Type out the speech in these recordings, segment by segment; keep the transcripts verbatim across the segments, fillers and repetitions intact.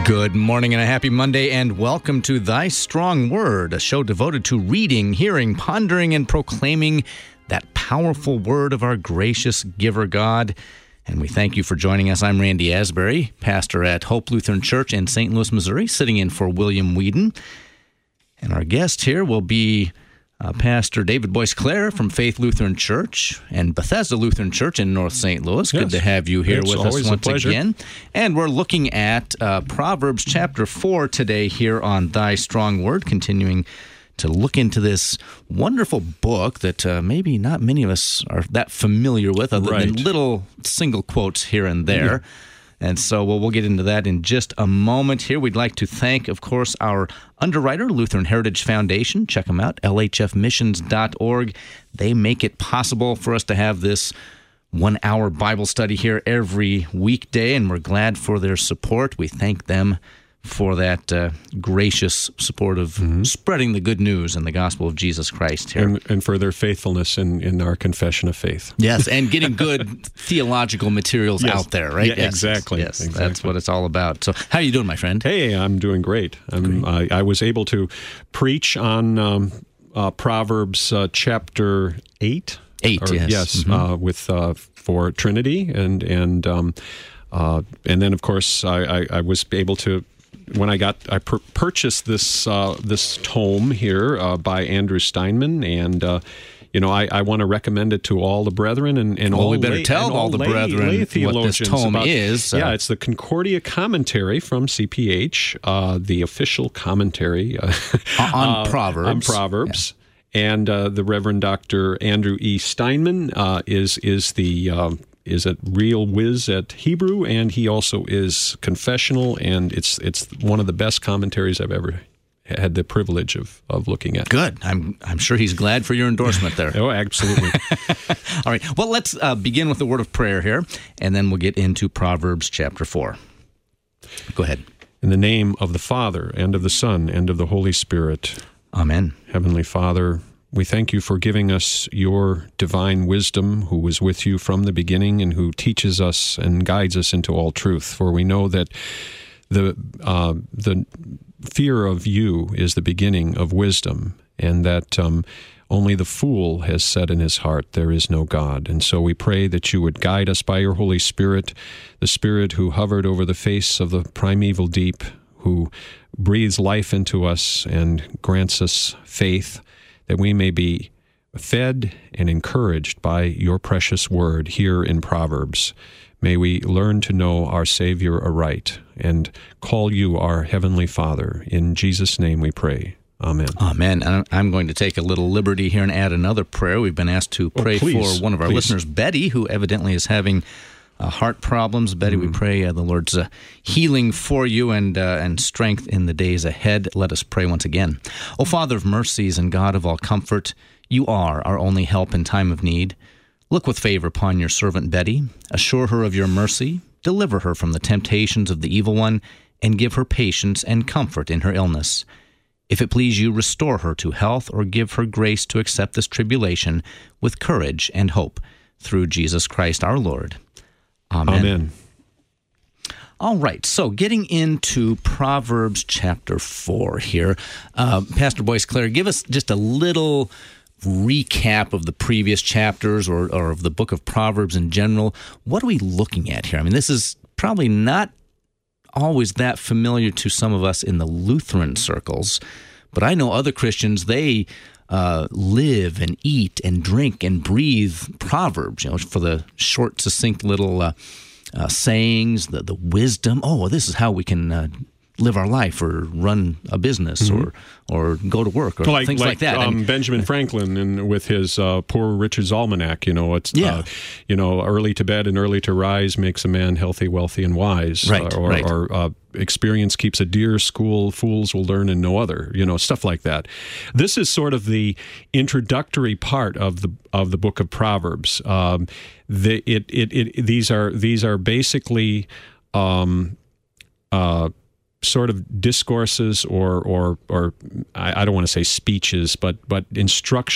Good morning and a happy Monday, and welcome to Thy Strong Word, a show devoted to reading, hearing, pondering, and proclaiming that powerful word of our gracious giver God. And we thank you for joining us. I'm Randy Asbury, pastor at Hope Lutheran Church in Saint Louis, Missouri, sitting in for William Whedon. And our guest here will be Uh, Pastor David Boyce-Clare from Faith Lutheran Church and Bethesda Lutheran Church in North Saint Louis. Yes. Good to have you here it's with us once again. And we're looking at uh, Proverbs chapter four today here on Thy Strong Word, continuing to look into this wonderful book that uh, maybe not many of us are that familiar with, other right. than little single quotes here and there. Yeah. And so well, we'll get into that in just a moment here. We'd like to thank, of course, our underwriter, Lutheran Heritage Foundation. Check them out, L H F missions dot org. They make it possible for us to have this one-hour Bible study here every weekday, and we're glad for their support. We thank them for that uh, gracious support of mm-hmm. spreading the good news and the gospel of Jesus Christ here. And, and for their faithfulness in, in our confession of faith. Yes, and getting good theological materials yes. out there, right? Yeah, yes, exactly. Yes, exactly. That's what it's all about. So how are you doing, my friend? Hey, I'm doing great. I'm, great. I, I was able to preach on um, uh, Proverbs uh, chapter eight. Eight, or, yes. Yes, mm-hmm. uh, with uh, for Trinity. And and um, uh, and then, of course, I, I, I was able to When I got, I pur- purchased this uh, this tome here uh, by Andrew Steinman, and uh, you know, I, I want to recommend it to all the brethren and, and well, all. we better lay, tell all, all the lay, brethren lay what this tome about, is. Uh, yeah, it's the Concordia Commentary from C P H, uh, the official commentary uh, on uh, Proverbs. On Proverbs, yeah. and uh, the Reverend Doctor Andrew E. Steinman uh, is is the. Uh, is a real whiz at Hebrew, and he also is confessional, and it's it's one of the best commentaries I've ever had the privilege of, of looking at. Good. I'm I'm sure he's glad for your endorsement there. Oh, absolutely. All right. Well, let's uh, begin with the word of prayer here, and then we'll get into Proverbs chapter four. Go ahead. In the name of the Father, and of the Son, and of the Holy Spirit. Amen. Heavenly Father, we thank you for giving us your divine wisdom, who was with you from the beginning and who teaches us and guides us into all truth. For we know that the uh, the fear of you is the beginning of wisdom, and that um, only the fool has said in his heart, there is no God. And so we pray that you would guide us by your Holy Spirit, the Spirit who hovered over the face of the primeval deep, who breathes life into us and grants us faith, that we may be fed and encouraged by your precious word here in Proverbs. May we learn to know our Savior aright and call you our Heavenly Father. In Jesus' name we pray. Amen. Amen. And I'm going to take a little liberty here and add another prayer. We've been asked to pray oh, please, for one of our please. listeners, Betty, who evidently is having Uh, heart problems. Betty, mm. we pray uh, the Lord's uh, healing for you and uh, and strength in the days ahead. Let us pray once again. O Father of mercies and God of all comfort, you are our only help in time of need. Look with favor upon your servant Betty. Assure her of your mercy. Deliver her from the temptations of the evil one, and give her patience and comfort in her illness. If it please you, restore her to health, or give her grace to accept this tribulation with courage and hope, through Jesus Christ our Lord. Amen. Amen. All right, so getting into Proverbs chapter four here. Uh, Pastor Boyce-Clare, give us just a little recap of the previous chapters or, or of the book of Proverbs in general. What are we looking at here? I mean, this is probably not always that familiar to some of us in the Lutheran circles, but I know other Christians, they Uh, live and eat and drink and breathe Proverbs, you know, for the short, succinct little uh, uh, sayings, the, the wisdom. Oh, this is how we can uh, live our life or run a business mm-hmm. or or go to work or like, things like, like that. Um, I mean, Benjamin Franklin and with his uh, Poor Richard's Almanac, you know, it's yeah. uh, you know, early to bed and early to rise makes a man healthy, wealthy, and wise. Right, uh, or, right. or uh, experience keeps a dear, school fools will learn and no other. You know, stuff like that. This is sort of the introductory part of the of the book of Proverbs. Um, the it, it it these are these are basically. Um, uh, sort of discourses or or or I, I don't want to say speeches, but but instructions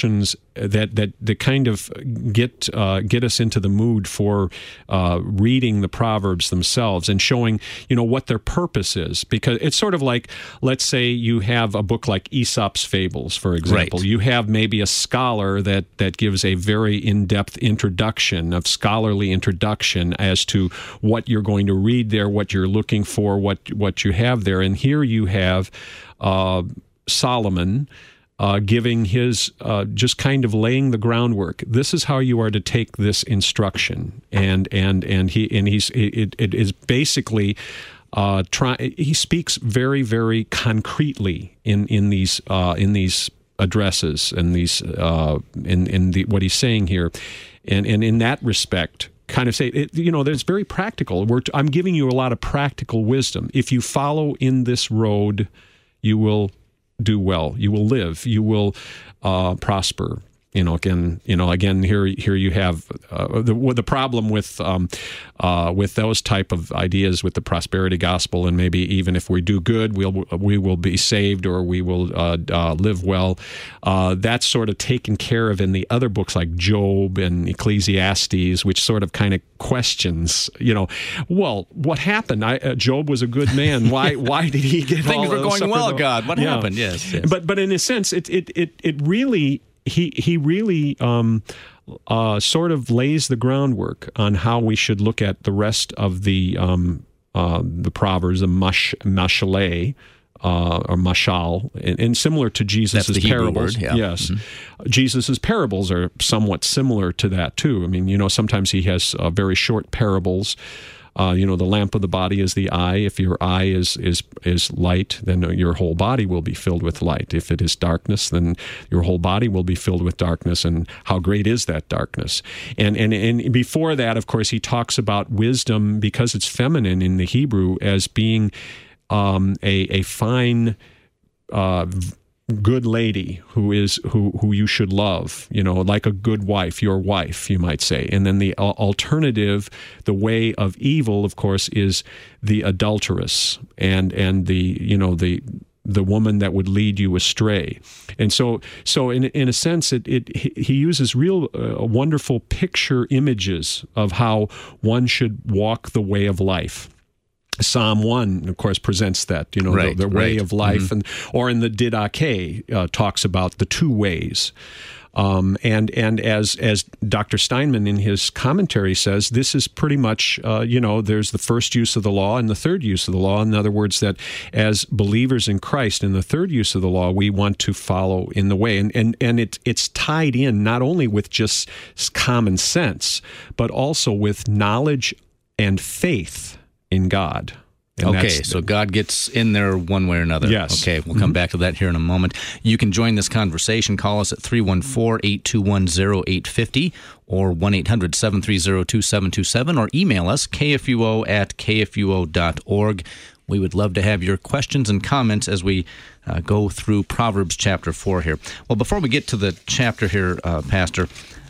that that that kind of get uh, get us into the mood for uh, reading the Proverbs themselves and showing, you know, what their purpose is. Because it's sort of like, let's say you have a book like Aesop's Fables, for example. Right. You have maybe a scholar that that gives a very in-depth introduction, of scholarly introduction as to what you're going to read there, what you're looking for, what what you have there. And here you have uh, Solomon Uh, giving his, uh, just kind of laying the groundwork. This is how you are to take this instruction, and and and he and he's it, it is basically uh, try. He speaks very very concretely in in these uh, in these addresses and these uh, in in the, what he's saying here, and and in that respect, kind of say, it, you know, that's very practical. We're t- I'm giving you a lot of practical wisdom. If you follow in this road, you will do well. You will live. You will uh, prosper. You know, again, you know, again, here, here you have uh, the the problem with um, uh, with those type of ideas with the prosperity gospel, and maybe even if we do good, we'll we will be saved, or we will uh, uh, live well. Uh, that's sort of taken care of in the other books like Job and Ecclesiastes, which sort of kind of questions, you know, well, what happened? I, uh, Job was a good man. Why why did he get things all, were going suffer well? the, God, what yeah. happened? Yes, yes, but but in a sense, it it it it really. He he really um, uh, sort of lays the groundwork on how we should look at the rest of the um, uh, the Proverbs, the mash, mashaleh, uh, or mashal, and, and similar to Jesus' parables. Word, yeah. Yes, mm-hmm. Jesus' parables are somewhat similar to that too. I mean, you know, sometimes he has uh, very short parables. Uh, you know, the lamp of the body is the eye. If your eye is is is light, then your whole body will be filled with light. If it is darkness, then your whole body will be filled with darkness. And how great is that darkness? And and and before that, of course, he talks about wisdom, because it's feminine in the Hebrew, as being um, a a fine. Uh, good lady who is who who you should love, you know, like a good wife, your wife, you might say. And then the alternative, the way of evil, of course, is the adulteress and and the, you know, the the woman that would lead you astray. And so so in in a sense, it it he uses real uh, wonderful picture images of how one should walk the way of life. Psalm one, of course, presents that, you know, right, the, the way right. of life, mm-hmm. and or in the Didache uh, talks about the two ways. Um, and and as as Doctor Steinman in his commentary says, this is pretty much, uh, you know, there's the first use of the law and the third use of the law. In other words, that as believers in Christ, in the third use of the law, we want to follow in the way. And and, and it, it's tied in not only with just common sense, but also with knowledge and faith in God. And okay, so God gets in there one way or another. Yes. Okay, we'll come mm-hmm. back to that here in a moment. You can join this conversation. Call us at three one four, eight two one, zero eight five zero or one eight hundred, seven three zero, two seven two seven, or email us, k f u o at k f u o dot org. We would love to have your questions and comments as we uh, go through Proverbs chapter four here. Well, before we get to the chapter here, uh, Pastor,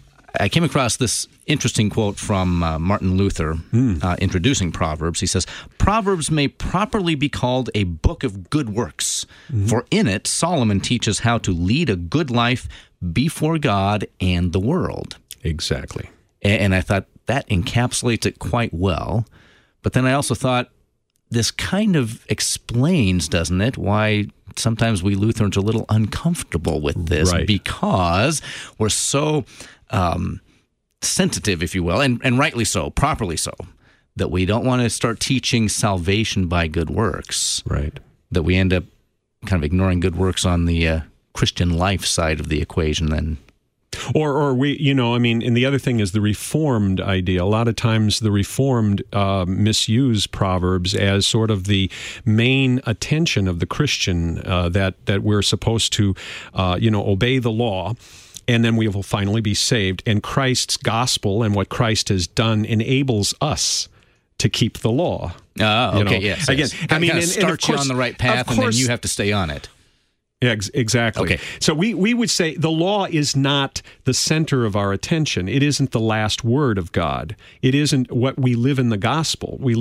I came across this interesting quote from uh, Martin Luther mm. uh, introducing Proverbs. He says, "Proverbs may properly be called a book of good works, mm-hmm. for in it Solomon teaches how to lead a good life before God and the world." Exactly. And, and I thought that encapsulates it quite well. But then I also thought, this kind of explains, doesn't it, why sometimes we Lutherans are a little uncomfortable with this, right. because we're so um, sensitive, if you will, and, and rightly so, properly so, that we don't want to start teaching salvation by good works. Right. That we end up kind of ignoring good works on the uh, Christian life side of the equation then. Or, or we, you know, I mean, and the other thing is the Reformed idea. A lot of times the Reformed uh, misuse Proverbs as sort of the main attention of the Christian, uh, that, that we're supposed to, uh, you know, obey the law, and then we will finally be saved. And Christ's gospel and what Christ has done enables us to keep the law. Ah, you okay, know? yes. Again, yes. I mean, kind of and, start and of course, you on the right path, and then you have to stay on it. Yeah, exactly. Okay. So we, we would say the law is not the center of our attention. It isn't the last word of God. It isn't what we live in the gospel. We live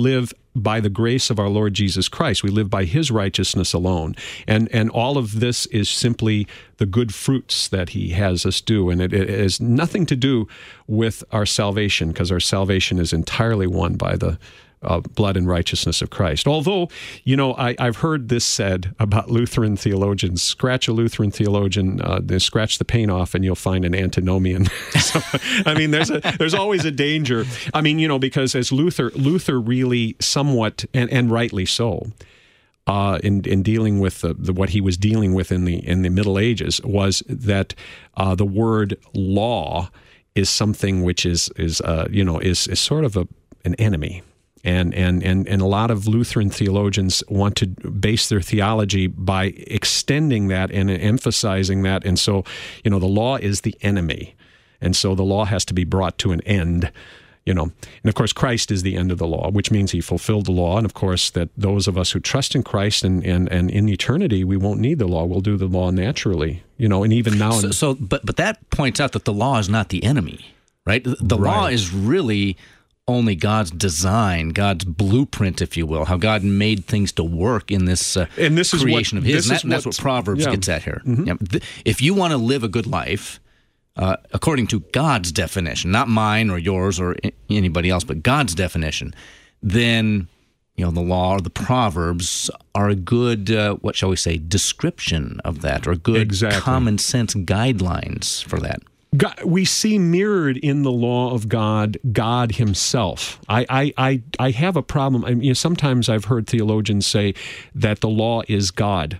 by the grace of our Lord Jesus Christ. We live by his righteousness alone. And and all of this is simply the good fruits that he has us do. And it, it has nothing to do with our salvation, because our salvation is entirely won by the Uh, blood and righteousness of Christ. Although, you know, I, I've heard this said about Lutheran theologians: scratch a Lutheran theologian, uh, scratch the paint off, and you'll find an antinomian. So, I mean, there's a there's always a danger. I mean, you know, because as Luther, Luther really somewhat, and, and rightly so, uh, in in dealing with the, the what he was dealing with in the in the Middle Ages, was that uh, the word law is something which is is uh, you know is is sort of a an enemy. And, and and and a lot of Lutheran theologians want to base their theology by extending that and emphasizing that. And so, you know, the law is the enemy. And so the law has to be brought to an end, you know. And of course, Christ is the end of the law, which means he fulfilled the law. And of course, that those of us who trust in Christ and, and, and in eternity, we won't need the law. We'll do the law naturally, you know, and even now. So, so but, but that points out that the law is not the enemy, right? The Right. law is really only God's design, God's blueprint, if you will, how God made things to work in this, uh, and this is creation what, of His. And, that, and that's what, what Proverbs yeah. gets at here. Mm-hmm. Yeah. If you want to live a good life, uh, according to God's definition, not mine or yours or anybody else, but God's definition, then you know the law or the Proverbs are a good, uh, what shall we say, description of that, or good Exactly. common sense guidelines for that. God, we see mirrored in the law of God, God himself. I, I, I, I have a problem. I mean, you know, sometimes I've heard theologians say that the law is God.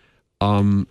Um,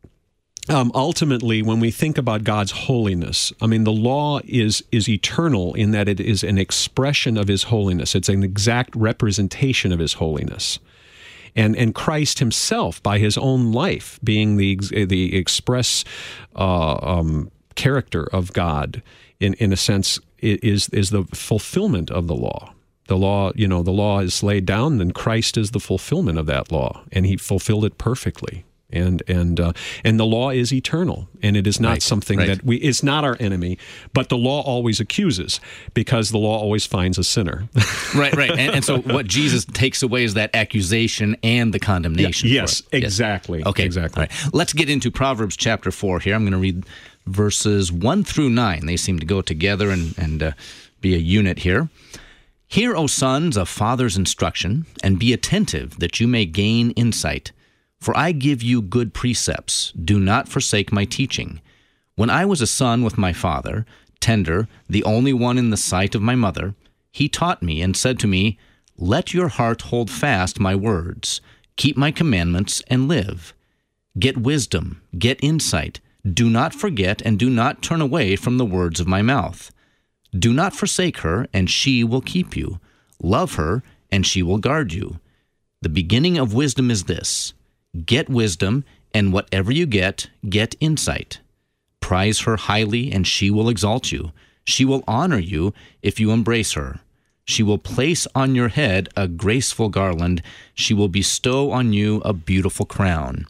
um, ultimately, when we think about God's holiness, I mean, the law is is eternal in that it is an expression of his holiness. It's an exact representation of his holiness. And and Christ himself, by his own life, being the the express uh, um, character of God, in, in a sense, is is the fulfillment of the law. The law, you know, the law is laid down, and Christ is the fulfillment of that law, and he fulfilled it perfectly. And and uh, and the law is eternal, and it is not right, something right. that we. It's not our enemy, but the law always accuses, because the law always finds a sinner. Right, right. And, and so what Jesus takes away is that accusation and the condemnation. Yeah, yes, for it. exactly. Yes. Okay, exactly. All right. Let's get into Proverbs chapter four here. I'm going to read verses one through nine. They seem to go together and, and uh, be a unit here. Hear, O sons, a father's instruction, and be attentive that you may gain insight. For I give you good precepts. Do not forsake my teaching. When I was a son with my father, tender, the only one in the sight of my mother, he taught me and said to me, Let your heart hold fast my words. Keep my commandments and live. Get wisdom, get insight. Do not forget and do not turn away from the words of my mouth. Do not forsake her, and she will keep you. Love her, and she will guard you. The beginning of wisdom is this: get wisdom, and whatever you get, get insight. Prize her highly, and she will exalt you. She will honor you if you embrace her. She will place on your head a graceful garland. She will bestow on you a beautiful crown.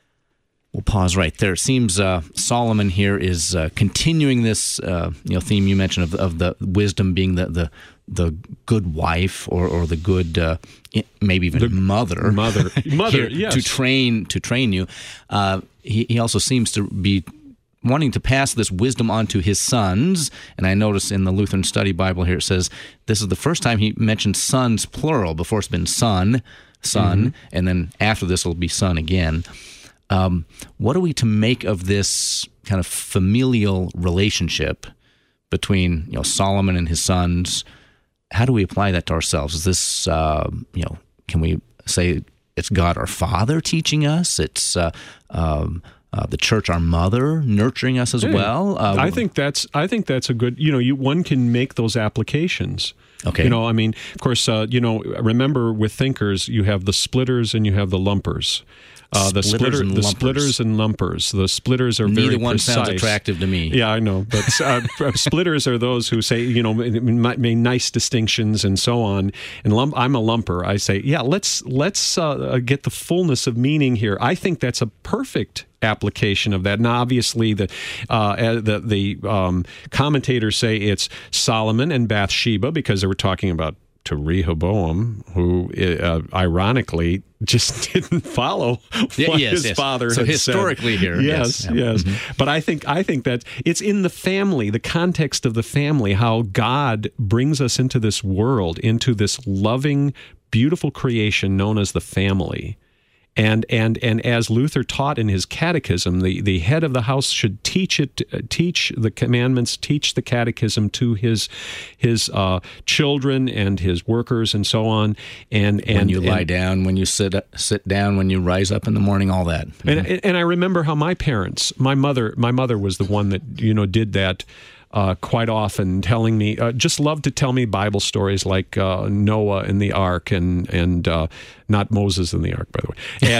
We'll pause right there. It seems uh, Solomon here is uh, continuing this uh, you know theme you mentioned of, of the wisdom being the the, the good wife or, or the good uh, maybe even the mother mother mother here yes. to train to train you. Uh, he he also seems to be wanting to pass this wisdom on to his sons. And I notice in the Lutheran Study Bible here it says this is the first time he mentioned sons plural. Before it's been son, son, mm-hmm. and then after this will be son again. Um, what are we to make of this kind of familial relationship between you know Solomon and his sons? How do we apply that to ourselves? Is this uh, you know can we say it's God our Father teaching us? It's uh, um, uh, the church our mother nurturing us as hey, well. Uh, I think that's I think that's a good. You know, you one can make those applications. Okay. You know, I mean, of course, uh, you know, remember with thinkers, you have the splitters and you have the lumpers. Uh, the splitters splitter, and the lumpers. splitters and lumpers. The splitters are Neither very one precise. sounds attractive to me. Yeah, I know, but uh, splitters are those who say, you know, make nice distinctions and so on. And lump, I'm a lumper. I say, yeah, let's let's uh, get the fullness of meaning here. I think that's a perfect application of that. Now, obviously, the uh, the the um, commentators say it's Solomon and Bathsheba because they were talking about to Rehoboam, who uh, ironically just didn't follow yeah, what yes, his yes. father so had historically said. here. Yes, yes. yes. Mm-hmm. But I think I think that it's in the family, the context of the family, how God brings us into this world, into this loving, beautiful creation known as the family. And and and as Luther taught in his catechism, the, the head of the house should teach it, uh, teach the commandments, teach the catechism to his his uh, children and his workers and so on. And, and when you lie and, down, when you sit sit down, when you rise up in the morning, all that. Mm-hmm. And and I remember how my parents, my mother, my mother was the one that you know did that. Uh, quite often, telling me, uh, just loved to tell me Bible stories like uh, Noah and the Ark, and and uh, not Moses and the Ark, by the way,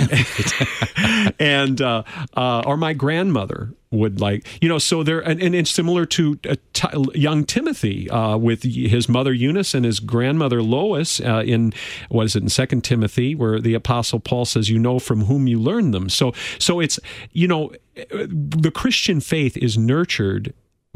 and and uh, uh, or my grandmother would like, you know, so there, and, and it's similar to uh, t- young Timothy uh, with his mother Eunice and his grandmother Lois uh, in what is it in Second Timothy, where the Apostle Paul says, "You know from whom you learned them." So so it's you know the Christian faith is nurtured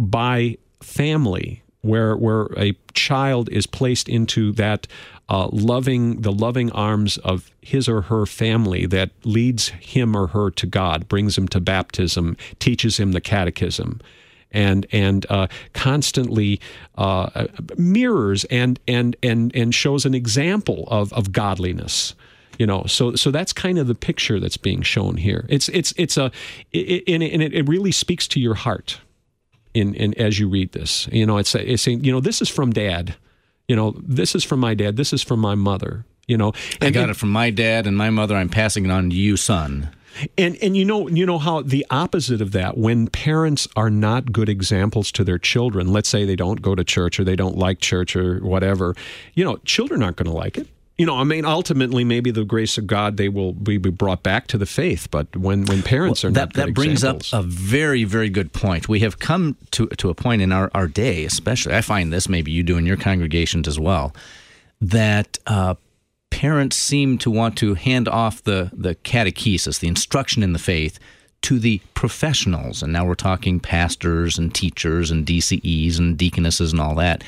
by family, where where a child is placed into that uh, loving, the loving arms of his or her family that leads him or her to God, brings him to baptism, teaches him the catechism, and and uh, constantly uh, mirrors and and and and shows an example of of godliness. You know, so so that's kind of the picture that's being shown here. It's it's it's a it, and it, it really speaks to your heart. In, in as you read this, you know, it's it's saying, you know, this is from Dad, you know, this is from my dad, this is from my mother, you know. And, I got and, it from my dad and my mother. I'm passing it on to you, son. And and you know you know how the opposite of that, when parents are not good examples to their children, let's say they don't go to church or they don't like church or whatever, you know, children aren't going to like it. You know, I mean, ultimately, maybe the grace of God, they will be brought back to the faith. But when, when parents well, are that, not good that brings examples. up a very, very good point. We have come to to a point in our, our day, especially, I find this, maybe you do in your congregations as well, that uh, parents seem to want to hand off the, the catechesis, the instruction in the faith, to the professionals. And now we're talking pastors and teachers and D C Es and deaconesses and all that.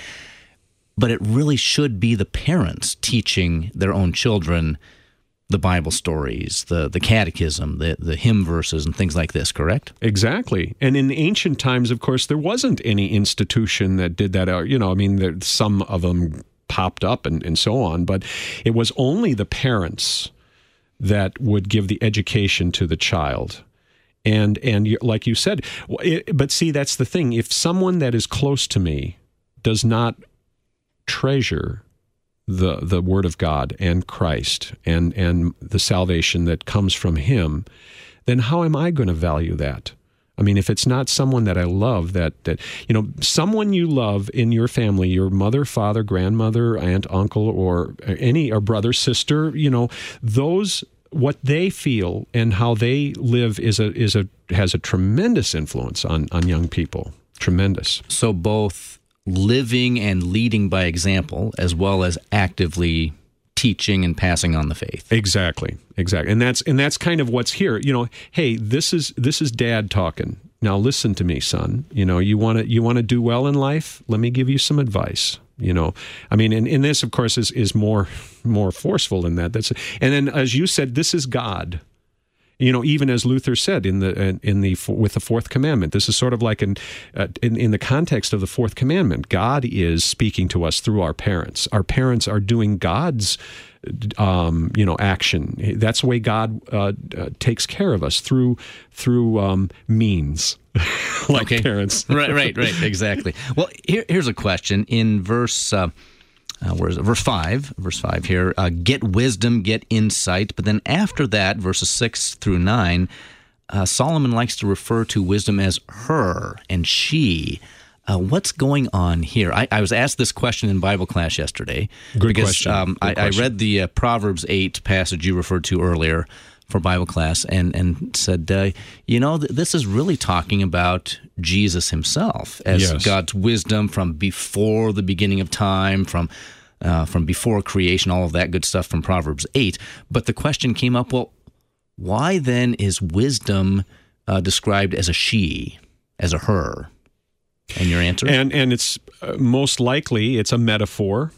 But it really should be the parents teaching their own children the Bible stories, the the catechism, the, the hymn verses, and things like this, correct? Exactly. And in ancient times, of course, there wasn't any institution that did that. You know, I mean, there, some of them popped up and, and so on, but it was only the parents that would give the education to the child. And, and like you said, it, but see, that's the thing. If someone that is close to me does not treasure the the Word of God and Christ and and the salvation that comes from Him, then how am I going to value that? I mean, if it's not someone that I love, that that you know, someone you love in your family, your mother, father, grandmother, aunt, uncle, or any or brother, sister, you know, those what they feel and how they live is a is a has a tremendous influence on on young people. Tremendous. So both living and leading by example, as well as actively teaching and passing on the faith. Exactly, exactly, and that's and that's kind of what's here. You know, hey, this is this is Dad talking. Now listen to me, son. You know, you want to you want to do well in life. Let me give you some advice. You know, I mean, and, and this, of course, is is more more forceful than that. That's and then, as you said, this is God. You know, even as Luther said in the in the with the fourth commandment, this is sort of like in, uh, in in the context of the fourth commandment. God is speaking to us through our parents. Our parents are doing God's, um, you know, action. That's the way God uh, uh, takes care of us through through um, means, like okay. parents. right, right, right. Exactly. Well, here, here's a question in verse. Uh, Uh, where is it? Verse five, verse five here, uh, get wisdom, get insight. But then after that, verses six through nine, uh, Solomon likes to refer to wisdom as her and she. Uh, what's going on here? I, I was asked this question in Bible class yesterday. Good because, question. Um, Good I, question. I read the uh, Proverbs eight passage you referred to earlier for Bible class and, and said, uh, you know, th- this is really talking about Jesus himself as Yes. God's wisdom from before the beginning of time, from uh, from before creation, all of that good stuff from Proverbs eight. But the question came up, well, why then is wisdom uh, described as a she, as a her? And your answer? And and it's uh, most likely it's a metaphor.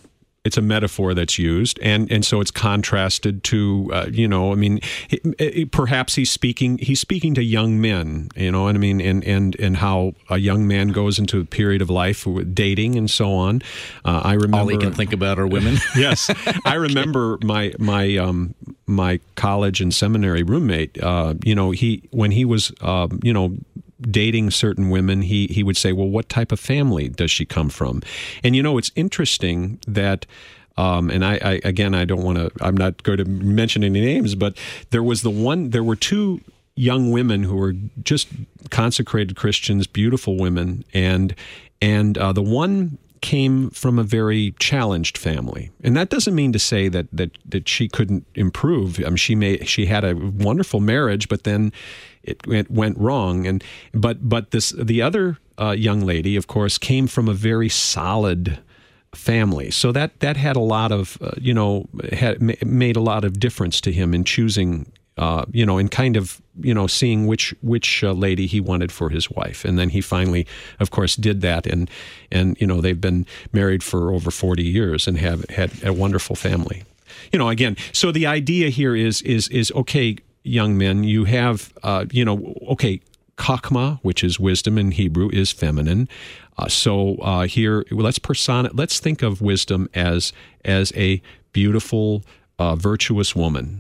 It's a metaphor that's used, and, and so it's contrasted to, uh, you know, I mean, it, it, perhaps he's speaking he's speaking to young men, you know, and I mean, and, and, and how a young man goes into a period of life with dating and so on. Uh, I remember all he can think about are women. Yes, I remember my my um, my college and seminary roommate. Uh, you know, he when he was, uh, you know. dating certain women, he he would say, well, what type of family does she come from? And, you know, it's interesting that, um, and I, I again, I don't want to, I'm not going to mention any names, but there was the one, there were two young women who were just consecrated Christians, beautiful women, and, and uh, the one came from a very challenged family, and that doesn't mean to say that that that she couldn't improve. I mean, she may she had a wonderful marriage, but then it, it went wrong. And but but this the other uh, young lady, of course, came from a very solid family, so that that had a lot of uh, you know had made a lot of difference to him in choosing. Uh, you know, and kind of, you know, seeing which which uh, lady he wanted for his wife, and then he finally, of course, did that, and and you know they've been married for over forty years and have had a wonderful family. You know, again, so the idea here is is is okay, young men, you have, uh, you know, okay, chachma, which is wisdom in Hebrew, is feminine. Uh, so uh, here, let's persona, let's think of wisdom as as a beautiful, uh, virtuous woman.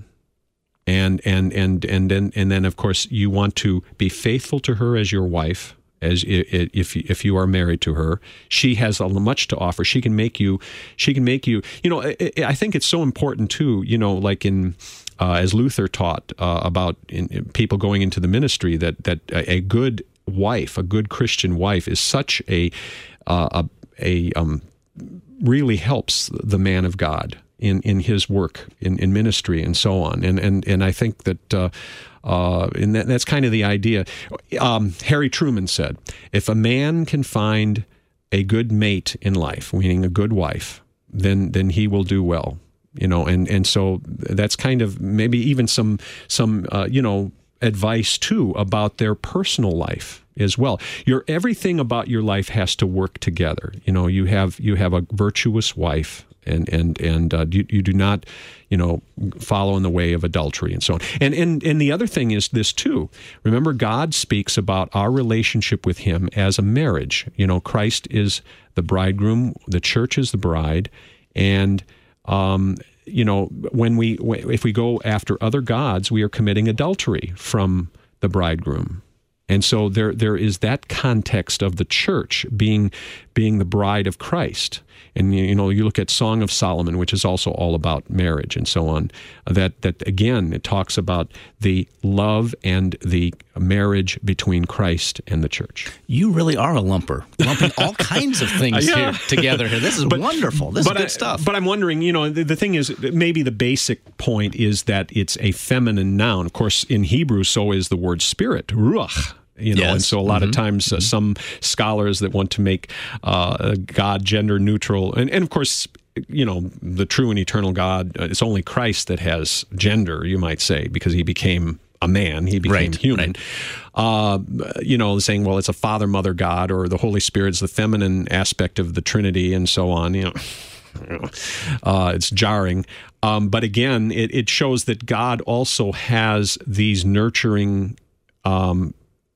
And and and and then and then of course you want to be faithful to her as your wife, as if if you are married to her. She has much to offer. She can make you. She can make you. You know, I think it's so important too. You know, like in uh, as Luther taught uh, about in, in people going into the ministry, that that a good wife, a good Christian wife, is such a uh, a, a um, really helps the man of God in, in his work, in, in ministry, and so on. And and, and I think that, uh, uh, and that, that's kind of the idea. Um, Harry Truman said, if a man can find a good mate in life, meaning a good wife, then then he will do well. You know, and, and so that's kind of maybe even some, some uh, you know, advice, too, about their personal life as well. Your everything about your life has to work together. You know, you have you have a virtuous wife, and and and uh, you you do not, you know, follow in the way of adultery and so on. And and and the other thing is this too. Remember, God speaks about our relationship with Him as a marriage. You know, Christ is the bridegroom, the church is the bride, and um, you know, when we if we go after other gods, we are committing adultery from the bridegroom. And so there there is that context of the church being being the bride of Christ. And, you know, you look at Song of Solomon, which is also all about marriage and so on, that, that again, it talks about the love and the marriage between Christ and the church. You really are a lumper, lumping all kinds of things yeah. here together here. This is but, wonderful. This is good I, stuff. But I'm wondering, you know, the, the thing is, maybe the basic point is that it's a feminine noun. Of course, in Hebrew, so is the word spirit, ruach. You know, yes. And so a lot mm-hmm. of times uh, some scholars that want to make uh, God gender neutral, and, and of course, you know, the true and eternal God, uh, it's only Christ that has gender, you might say, because he became a man, he became right, human. Right. Uh, you know, saying, well, it's a father, mother God, or the Holy Spirit's the feminine aspect of the Trinity, and so on, you know. Uh, it's jarring. Um, but again, it, it shows that God also has these nurturing um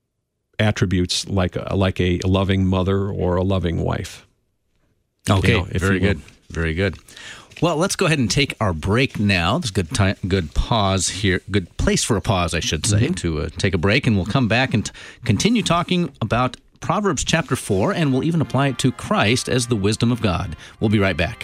attributes like a, like a loving mother or a loving wife. Okay, you know, very good, very good. Well, let's go ahead and take our break now. There's a good time, good pause here, good place for a pause, I should say, mm-hmm. to uh, take a break, and we'll come back and t- continue talking about Proverbs chapter four, and we'll even apply it to Christ as the wisdom of God. We'll be right back.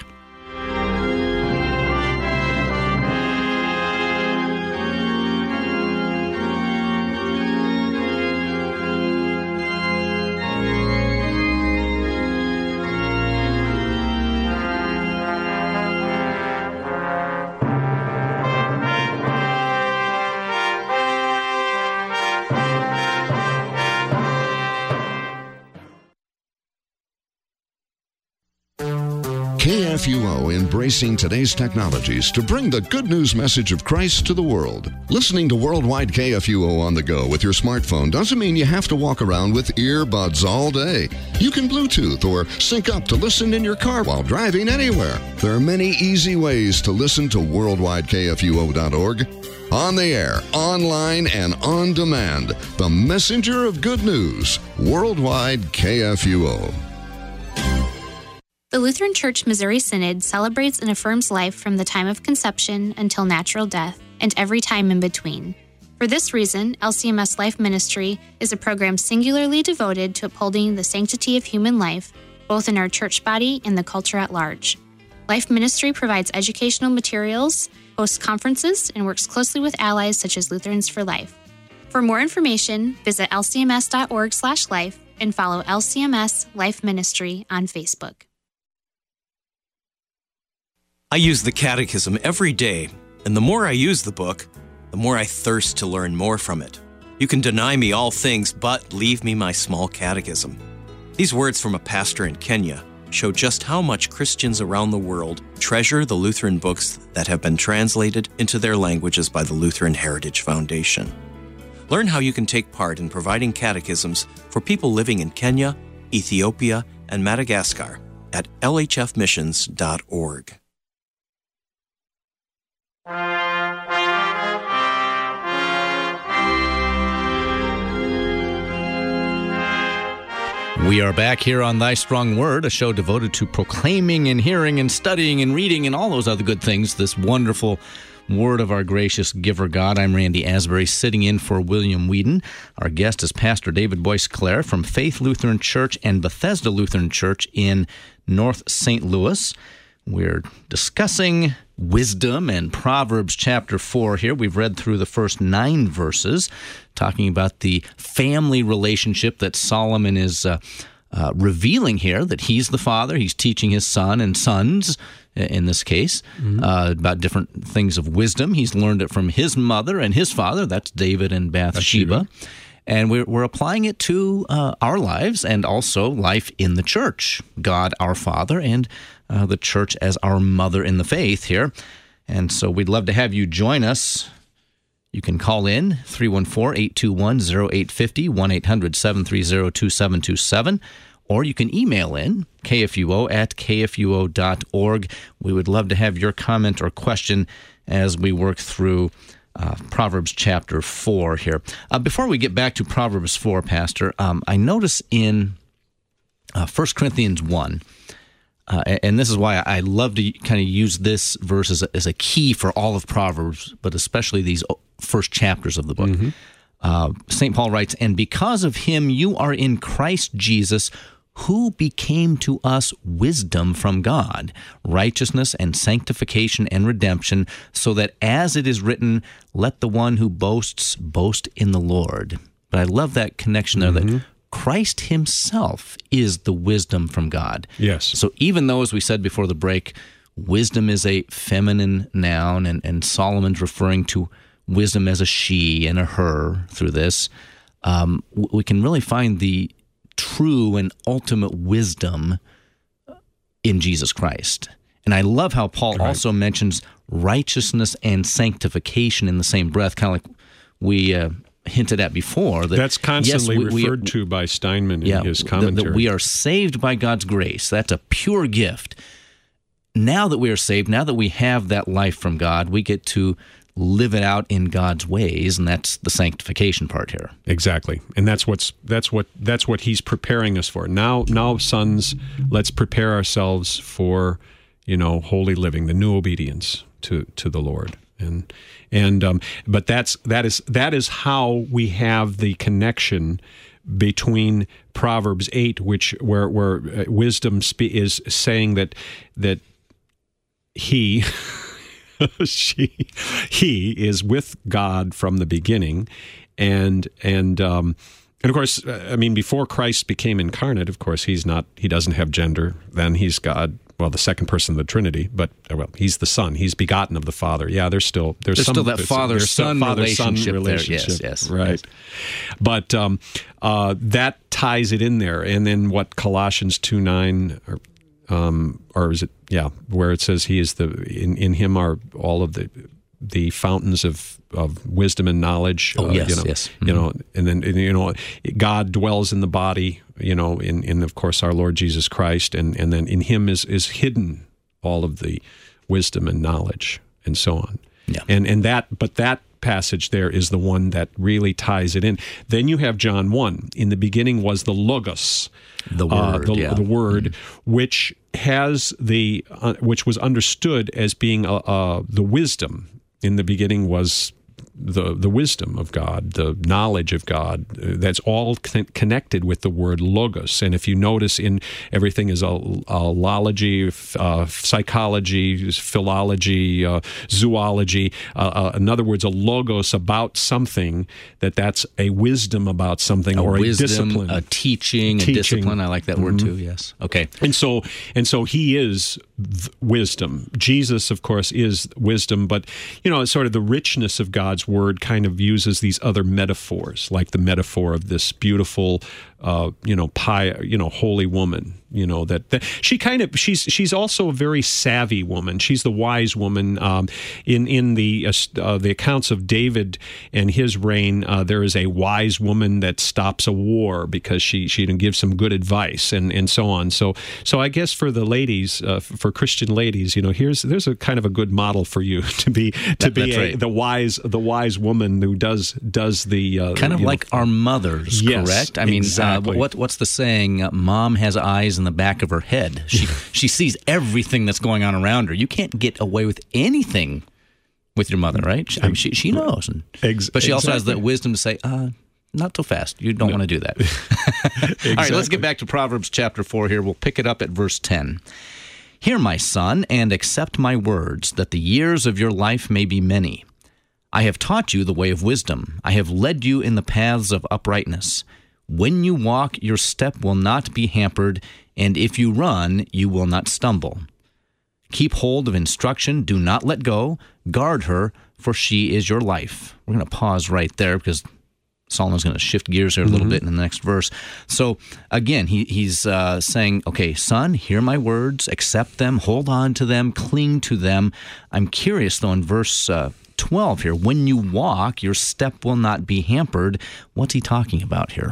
K F F U O embracing today's technologies to bring the good news message of Christ to the world. Listening to Worldwide K F U O on the go with your smartphone doesn't mean you have to walk around with earbuds all day. You can Bluetooth or sync up to listen in your car while driving anywhere. There are many easy ways to listen to worldwide K F U O dot org. On the air, online, and on demand, the messenger of good news, Worldwide K F U O. The Lutheran Church Missouri Synod celebrates and affirms life from the time of conception until natural death and every time in between. For this reason, L C M S Life Ministry is a program singularly devoted to upholding the sanctity of human life, both in our church body and the culture at large. Life Ministry provides educational materials, hosts conferences, and works closely with allies such as Lutherans for Life. For more information, visit L C M S dot org slash life and follow L C M S Life Ministry on Facebook. I use the Catechism every day, and the more I use the book, the more I thirst to learn more from it. You can deny me all things, but leave me my small catechism. These words from a pastor in Kenya show just how much Christians around the world treasure the Lutheran books that have been translated into their languages by the Lutheran Heritage Foundation. Learn how you can take part in providing catechisms for people living in Kenya, Ethiopia, and Madagascar at L H F missions dot org. We are back here on Thy Strong Word, a show devoted to proclaiming and hearing and studying and reading and all those other good things, this wonderful word of our gracious giver God. I'm Randy Asbury, sitting in for William Whedon. Our guest is Pastor David Boyce Clare from Faith Lutheran Church and Bethesda Lutheran Church in North Saint Louis. We're discussing wisdom and Proverbs chapter four here. We've read through the first nine verses, talking about the family relationship that Solomon is uh, uh, revealing here, that he's the father. He's teaching his son and sons, in this case, mm-hmm. uh, about different things of wisdom. He's learned it from his mother and his father. That's David and Bathsheba. Bathsheba. And we're, we're applying it to uh, our lives and also life in the church. God, our Father, and uh, the church as our mother in the faith here. And so we'd love to have you join us. You can call in three one four, eight two one, zero eight five zero, one eight hundred, seven three zero, two seven two seven, or you can email in K F U O at K F U O dot org. We would love to have your comment or question as we work through Uh, Proverbs chapter four here. Uh, before we get back to Proverbs four, Pastor, um, I notice in uh, First Corinthians one, uh, and this is why I love to kind of use this verse as a, as a key for all of Proverbs, but especially these first chapters of the book. Mm-hmm. Uh, Saint Paul writes, "And because of him you are in Christ Jesus, who became to us wisdom from God, righteousness and sanctification and redemption, so that as it is written, let the one who boasts boast in the Lord." But I love that connection there, mm-hmm. that Christ himself is the wisdom from God. Yes. So even though, as we said before the break, wisdom is a feminine noun, and, and Solomon's referring to wisdom as a she and a her through this, um, we can really find the true and ultimate wisdom in Jesus Christ. And I love how Paul right. also mentions righteousness and sanctification in the same breath, kind of like we uh, hinted at before. That, That's constantly yes, we, referred we, to by Steinman in yeah, his commentary. That we are saved by God's grace. That's a pure gift. Now that we are saved, now that we have that life from God, we get to live it out in God's ways, and that's the sanctification part here. Exactly, and that's what's that's what that's what he's preparing us for. Now, now, sons, let's prepare ourselves for, you know, holy living, the new obedience to to the Lord, and and um, but that's that is that is how we have the connection between Proverbs eight, which where where wisdom spe- is saying that that he. she, he is with God from the beginning, and and um, and of course, I mean, before Christ became incarnate, of course, he's not. He doesn't have gender. Then he's God. Well, the second person of the Trinity, but well, he's the Son. He's begotten of the Father. Yeah, there's still there's, there's some, still that there's, father-son father, relationship, relationship there. Yes, yes, right. yes. But um, uh, that ties it in there, and then what Colossians two nine or um, or is it, yeah, where it says he is the, in, in him are all of the the fountains of, of wisdom and knowledge. Oh, uh, yes, you know, yes. Mm-hmm. You know, and then, and, you know, God dwells in the body, you know, in, in of course, our Lord Jesus Christ, and, and then in him is, is hidden all of the wisdom and knowledge and so on. Yeah. And, and that, but that passage there is the one that really ties it in. Then you have John one. In the beginning was the Logos. The word, uh, the, yeah. the word, mm-hmm. which has the, uh, which was understood as being uh, uh, the wisdom. In the beginning was the the wisdom of God, the knowledge of God. That's all con- connected with the word logos. And if you notice, in everything is a, a lology, uh, psychology, philology, uh, zoology. Uh, uh, in other words, a logos about something. That that's a wisdom about something, a or wisdom, a discipline, a teaching, teaching, a discipline. I like that mm-hmm. word too. Yes. Okay. And so and so he is th- wisdom. Jesus, of course, is wisdom, but you know, it's sort of the richness of God's word kind of uses these other metaphors, like the metaphor of this beautiful, uh, you know, pie, you know, holy woman. You know that, that she kind of she's she's also a very savvy woman. She's the wise woman. Um, in in the uh, uh, the accounts of David and his reign, uh, there is a wise woman that stops a war because she she gives some good advice and, and so on. So so I guess for the ladies, uh, for Christian ladies, you know, here's there's a kind of a good model for you to be to that, be a, right. the wise the wise woman who does does the uh, kind of like know, our mothers, yes, correct? I mean, exactly. uh, what what's the saying? Uh, Mom has eyes in the back of her head. She she sees everything that's going on around her. You can't get away with anything with your mother, right? I mean, she she knows, and, Ex- but she also exactly. has the wisdom to say, uh, "Not so fast. You don't no. want to do that." Exactly. All right, let's get back to Proverbs chapter four here. We'll pick it up at verse ten. Hear, my son, and accept my words, that the years of your life may be many. I have taught you the way of wisdom. I have led you in the paths of uprightness. When you walk, your step will not be hampered, and if you run, you will not stumble. Keep hold of instruction. Do not let go. Guard her, for she is your life. We're going to pause right there because Solomon's going to shift gears here a little mm-hmm. bit in the next verse. So, again, he, he's uh, saying, okay, son, hear my words, accept them, hold on to them, cling to them. I'm curious, though, in verse uh, twelve here, when you walk, your step will not be hampered. What's he talking about here?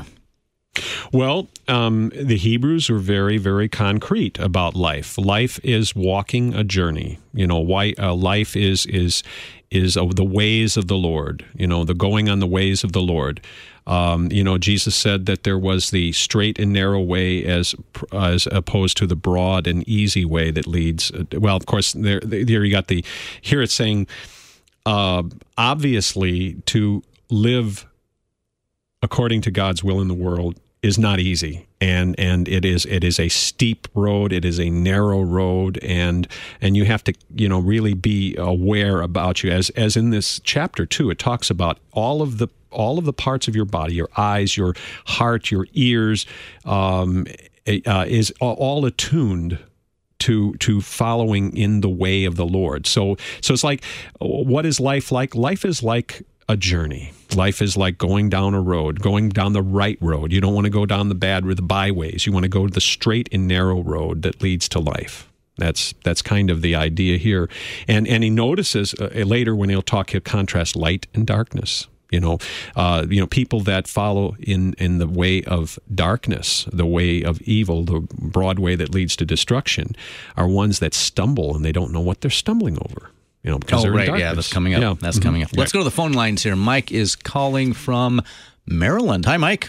Well, um, the Hebrews are very, very concrete about life. Life is walking a journey. You know, why, uh, life is is is uh, the ways of the Lord. You know, the going on the ways of the Lord. Um, you know, Jesus said that there was the straight and narrow way as as opposed to the broad and easy way that leads. Well, of course, there there you got the. Here it's saying, uh, obviously, to live according to God's will in the world is not easy, and and it is it is a steep road, it is a narrow road, and and you have to you know really be aware about you, as as in this chapter too. It talks about all of the all of the parts of your body, your eyes, your heart, your ears, um, uh, is all attuned to to following in the way of the Lord. So so it's like, what is life like? Life is like a journey. Life is like going down a road, going down the right road. You don't want to go down the bad or the byways. You want to go to the straight and narrow road that leads to life. That's that's kind of the idea here. And and he notices uh, later when he'll talk, he'll contrast light and darkness. You know, uh, you know, people that follow in, in the way of darkness, the way of evil, the broad way that leads to destruction, are ones that stumble and they don't know what they're stumbling over. You know, because oh, they're right, in darkness. yeah, that's coming up. Yeah. That's mm-hmm. coming up. Let's right. go to the phone lines here. Mike is calling from Maryland. Hi, Mike.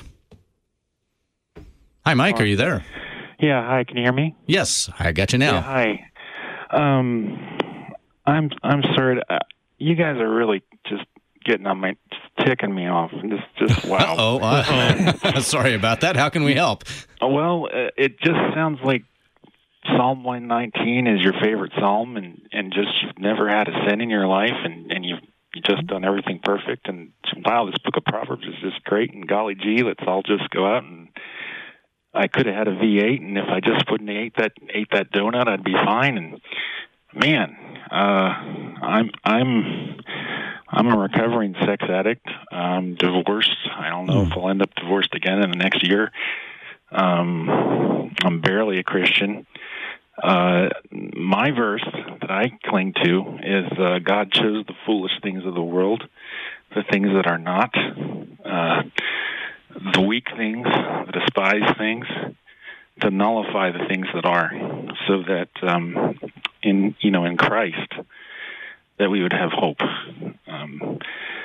Hi, Mike. Are you there? Yeah. Hi. Can you hear me? Yes, I got you now. Yeah, hi. Um, I'm I'm sorry. To, uh, you guys are really just getting on my ticking me off. Just just wow. oh, uh, sorry about that. How can we help? Well, uh, it just sounds like Psalm one nineteen is your favorite psalm, and, and just you've never had a sin in your life, and, and you've you just done everything perfect. And wow, this book of Proverbs is just great, and golly gee, let's all just go out. And I could have had a V eight, and if I just wouldn't have ate that ate that donut, I'd be fine. And man, uh, I'm I'm I'm a recovering sex addict. I'm divorced. I don't know mm. if I'll end up divorced again in the next year. Um, I'm barely a Christian. Uh, my verse that I cling to is uh, God chose the foolish things of the world, the things that are not, uh, the weak things, the despised things, to nullify the things that are, so that um, in you know in Christ that we would have hope. Um,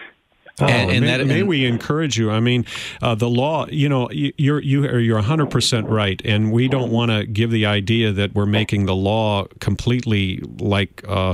Oh, And- and may, that- may and- we encourage you? I mean, uh, the law. You know, you, you're you are you're one hundred percent right, and we don't want to give the idea that we're making the law completely like uh,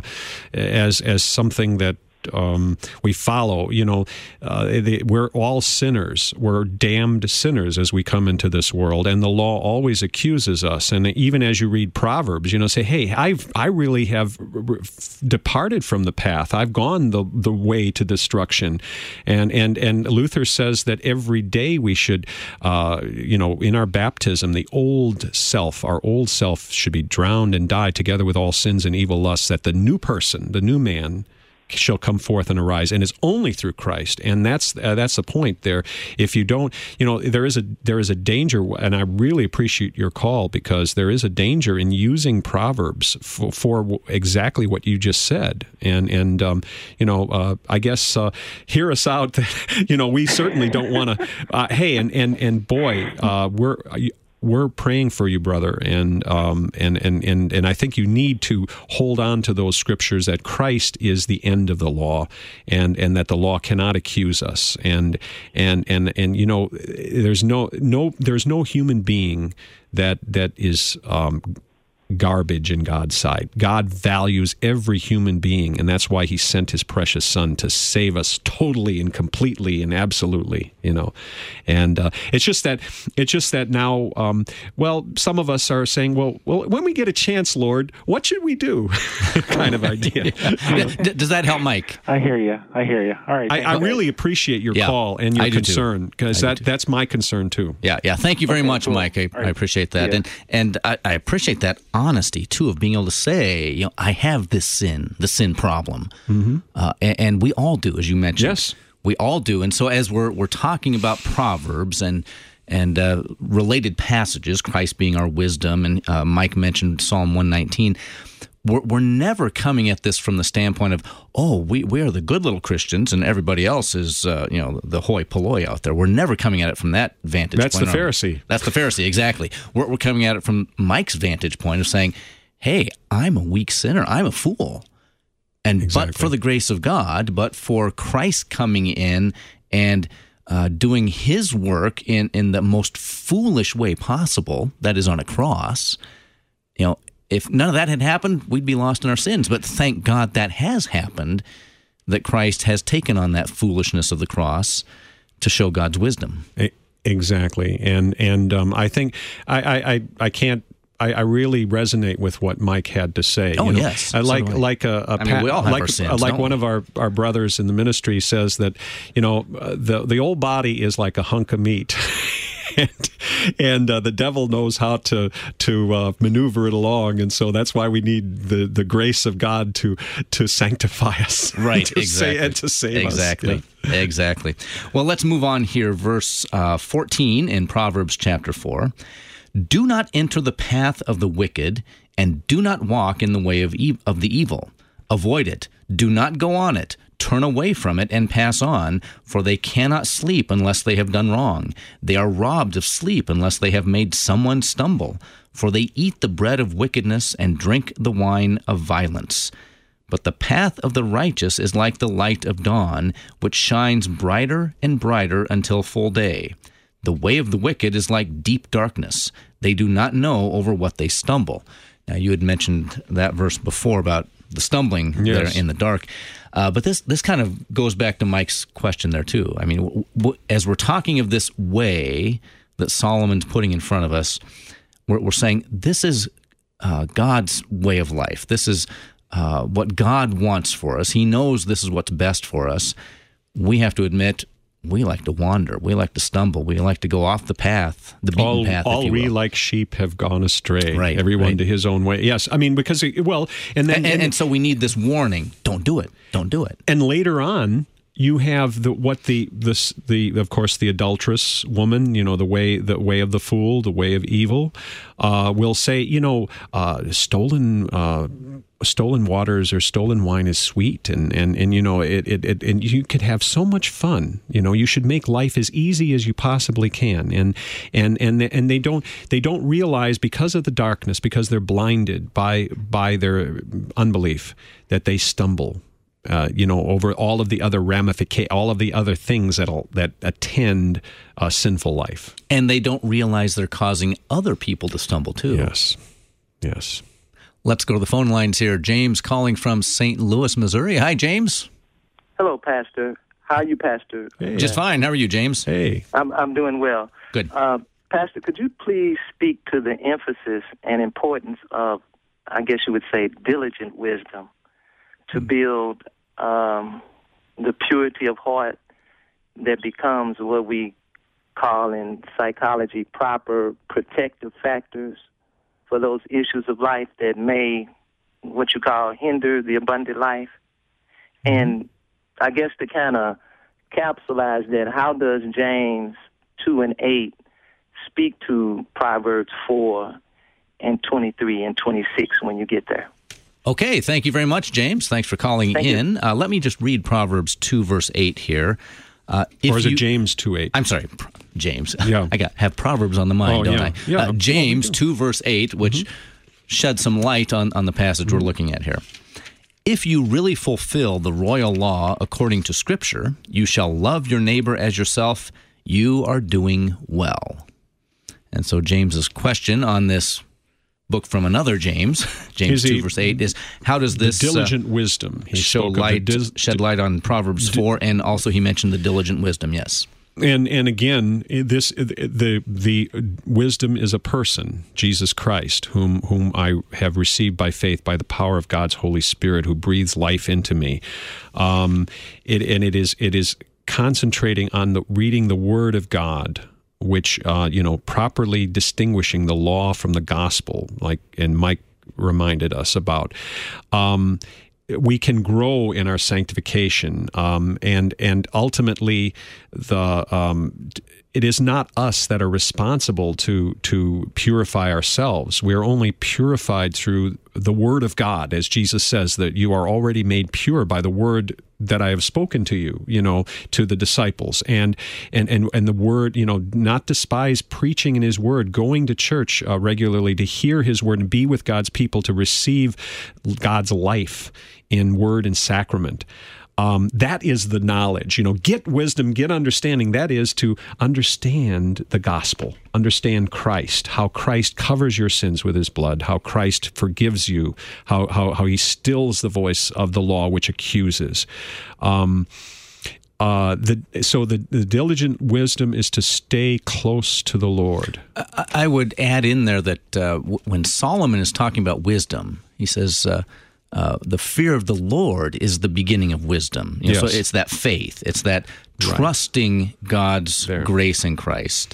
as as something that. Um, we follow, you know, uh, they, we're all sinners. We're damned sinners as we come into this world, and the law always accuses us. And even as you read Proverbs, you know, say, "Hey, I've I really have departed from the path. I've gone the the way to destruction." And and and Luther says that every day we should, uh, you know, in our baptism, the old self, our old self, should be drowned and die together with all sins and evil lusts. That the new person, the new man, shall come forth and arise, and it's only through Christ. And that's uh, that's the point there. If you don't, you know, there is a there is a danger, and I really appreciate your call, because there is a danger in using Proverbs for, for exactly what you just said. And and um, you know, uh, I guess uh, hear us out. That, you know, we certainly don't want to. Uh, hey, and and and boy, uh, we're. We're praying for you, brother, and um, and, and and and I think you need to hold on to those scriptures that Christ is the end of the law, and, and that the law cannot accuse us, and and and and you know, there's no no there's no human being that that is um, garbage in God's sight. God values every human being, and that's why He sent His precious Son to save us totally and completely and absolutely. You know, and uh, it's just that it's just that now. Um, well, some of us are saying, "Well, well, when we get a chance, Lord, what should we do?" kind of idea. D- Does that help, Mike? I hear you. I hear you. All right. I, I really appreciate your Yeah, call and your I do too. concern, because I do that too. that's my concern too. Yeah, yeah. Thank you very Okay, much, cool. Mike. I, All right. I appreciate that, Yeah. and and I, I appreciate that honesty too of being able to say, you know, I have this sin, the sin problem, mm-hmm. uh, and, and we all do, as you mentioned. Yes. We all do, and so as we're we're talking about Proverbs and and uh, related passages, Christ being our wisdom, and uh, Mike mentioned Psalm one nineteen. We're, we're never coming at this from the standpoint of, oh, we, we are the good little Christians and everybody else is, uh, you know, the hoi polloi out there. We're never coming at it from that vantage That's point. the Pharisee. That's the Pharisee, exactly. We're, we're coming at it from Mike's vantage point of saying, hey, I'm a weak sinner. I'm a fool. And Exactly. but for the grace of God, but for Christ coming in and uh, doing His work in, in the most foolish way possible, that is on a cross, you know, if none of that had happened, we'd be lost in our sins. But thank God that has happened, that Christ has taken on that foolishness of the cross to show God's wisdom. E- Exactly, and and um, I think I I, I, I can't. I, I really resonate with what Mike had to say. Oh, you know? yes, I so like do I. like a, a I mean, we all have like our sins, like don't one we? of our, our brothers in the ministry says that, you know, uh, the the old body is like a hunk of meat. And, and uh, the devil knows how to to uh, maneuver it along, and so that's why we need the, the grace of God to to sanctify us, Right, to exactly. say, and to save exactly. us. Yeah. Exactly. Well, let's move on here. Verse uh, fourteen in Proverbs chapter four. Do not enter the path of the wicked, and do not walk in the way of e- of the evil. Avoid it. Do not go on it. Turn away from it and pass on, for they cannot sleep unless they have done wrong. They are robbed of sleep unless they have made someone stumble, for they eat the bread of wickedness and drink the wine of violence. But the path of the righteous is like the light of dawn, which shines brighter and brighter until full day. The way of the wicked is like deep darkness. They do not know over what they stumble. Now, you had mentioned that verse before about the stumbling Yes. there in the dark. Uh, but this this kind of goes back to Mike's question there, too. I mean, w- w- as we're talking of this way that Solomon's putting in front of us, we're, we're saying this is uh, God's way of life. This is uh, what God wants for us. He knows this is what's best for us. We have to admit, we like to wander. We like to stumble. We like to go off the path, the beaten all, path, all if you we will. like sheep have gone astray. Right, Everyone right. to his own way. Yes, I mean, because, well, and then And, and, and so we need this warning. Don't do it. Don't do it. And later on, you have the what the this the of course the adulterous woman, you know, the way the way of the fool, the way of evil, uh, will say, you know, uh, stolen. Uh, Stolen waters or stolen wine is sweet, and and, and you know it, it, it and you could have so much fun. You know, you should make life as easy as you possibly can, and and and and they don't they don't realize, because of the darkness, because they're blinded by by their unbelief, that they stumble. Uh, you know, over all of the other ramifications, all of the other things that that attend a sinful life, and they don't realize they're causing other people to stumble too. Yes, yes. Let's go to the phone lines here. James calling from Saint Louis, Missouri. Hi, James. Hello, Pastor. How are you, Pastor? Hey. Just fine. How are you, James? Hey. I'm I'm doing well. Good. Uh, Pastor, could you please speak to the emphasis and importance of, I guess you would say, diligent wisdom to build um, the purity of heart that becomes what we call in psychology proper protective factors for those issues of life that may, what you call, hinder the abundant life. And I guess to kind of capsulize that, how does James two and eight speak to Proverbs four and twenty-three and twenty-six when you get there? Okay, thank you very much, James. Thanks for calling Thank in. Uh, let me just read Proverbs two, verse eight here. Uh, if or is it you, James two eight? I'm sorry, James. Yeah. I got have Proverbs on the mind, Oh, don't yeah. I? Yeah. Uh, James Well, two, verse eight, which Mm-hmm. sheds some light on, on the passage Mm-hmm. we're looking at here. If you really fulfill the royal law according to Scripture, you shall love your neighbor as yourself, you are doing well. And so James's question on this book from another James, James Is he- two, verse eight, is how does this the diligent uh, wisdom. He show spoke of the light, dis- shed light on Proverbs four, and also he mentioned the diligent wisdom, yes. And and again, this the the wisdom is a person, Jesus Christ, whom whom I have received by faith by the power of God's Holy Spirit, who breathes life into me. Um, it and it is it is concentrating on the reading the Word of God, which uh, you know, properly distinguishing the law from the gospel, like and Mike reminded us about. Um, we can grow in our sanctification, um, and and ultimately, the um, it is not us that are responsible to to purify ourselves. We are only purified through the Word of God, as Jesus says that you are already made pure by the Word that I have spoken to you, you know, to the disciples, and and and and the Word, you know, not despise preaching in His Word, going to church uh, regularly to hear His Word and be with God's people to receive God's life in Word and sacrament. Um, that is the knowledge, you know, get wisdom, get understanding. That is to understand the gospel, understand Christ, how Christ covers your sins with His blood, how Christ forgives you, how how, how He stills the voice of the law which accuses. Um, uh, the, so the, the diligent wisdom is to stay close to the Lord. I, I would add in there that uh, w- when Solomon is talking about wisdom, he says, uh, Uh, the fear of the Lord is the beginning of wisdom. You know, Yes. So it's that faith. It's that trusting God's There. grace in Christ,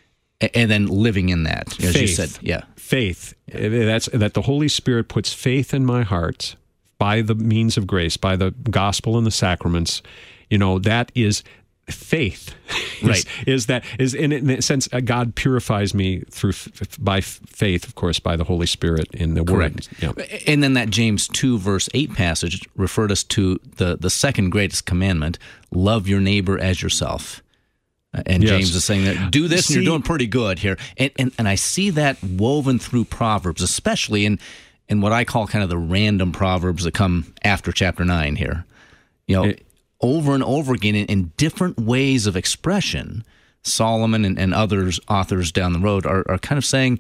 a- and then living in that. As Faith. you said, yeah. Faith. That's that the Holy Spirit puts faith in my heart by the means of grace, by the gospel and the sacraments. You know, that is faith. is, Right. Is that is in, in a sense uh, God purifies me through f- f- by f- faith, of course, by the Holy Spirit in the Correct. Word. Yeah. And then that James two, verse eight passage referred us to the, the second greatest commandment, love your neighbor as yourself. Uh, And Yes. James is saying that do this and See- you're doing pretty good here. And, and and I see that woven through Proverbs, especially in, in what I call kind of the random Proverbs that come after chapter nine here. You know, It- over and over again in, in different ways of expression, Solomon and, and others authors down the road are, are kind of saying,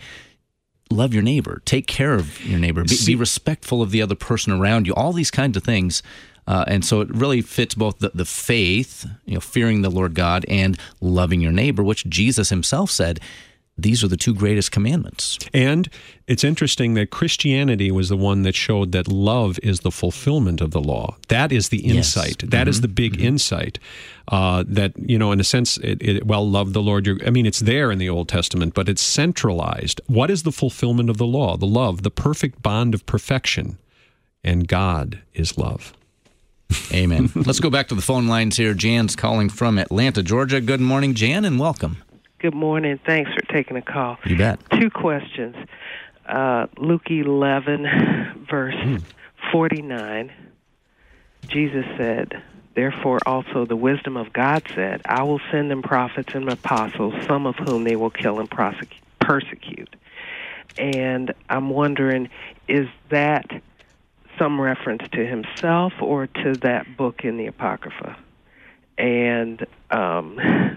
love your neighbor, take care of your neighbor, be, be respectful of the other person around you, all these kinds of things. Uh, and so it really fits both the, the faith, you know, fearing the Lord God, and loving your neighbor, which Jesus himself said, these are the two greatest commandments. And it's interesting that Christianity was the one that showed that love is the fulfillment of the law. That is the Yes. insight. That is the big insight. Uh, that, you know, in a sense, it, it, well, love the Lord. Your, I mean, it's there in the Old Testament, but it's centralized. What is the fulfillment of the law? The love, the perfect bond of perfection. And God is love. Amen. Let's go back to the phone lines here. Jan's calling from Atlanta, Georgia. Good morning, Jan, and welcome. Good morning. Thanks for taking a call. You bet. Two questions. Uh, Luke eleven, verse mm. forty-nine, Jesus said, "Therefore also the wisdom of God said, I will send them prophets and apostles, some of whom they will kill and prosecute, persecute." And I'm wondering, is that some reference to himself or to that book in the Apocrypha? And um,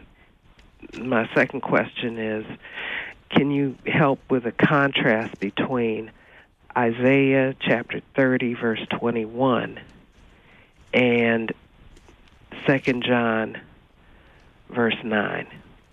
my second question is, can you help with a contrast between Isaiah chapter thirty, verse twenty-one, and Second John, verse nine?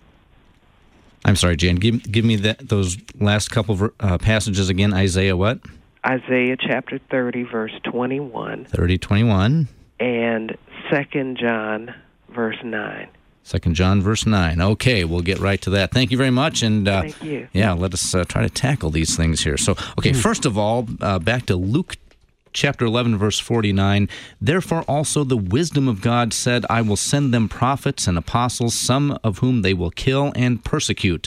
I'm sorry, Jan. Give give me that, those last couple of uh, passages again. Isaiah what? Isaiah chapter thirty, verse twenty-one. thirty, twenty-one. And Second John, verse nine. Second John, verse nine. Okay, we'll get right to that. Thank you very much. And uh, Thank you. Yeah, let us uh, try to tackle these things here. So, okay, mm. first of all, uh, back to Luke chapter eleven, verse forty-nine. "Therefore also the wisdom of God said, I will send them prophets and apostles, some of whom they will kill and persecute."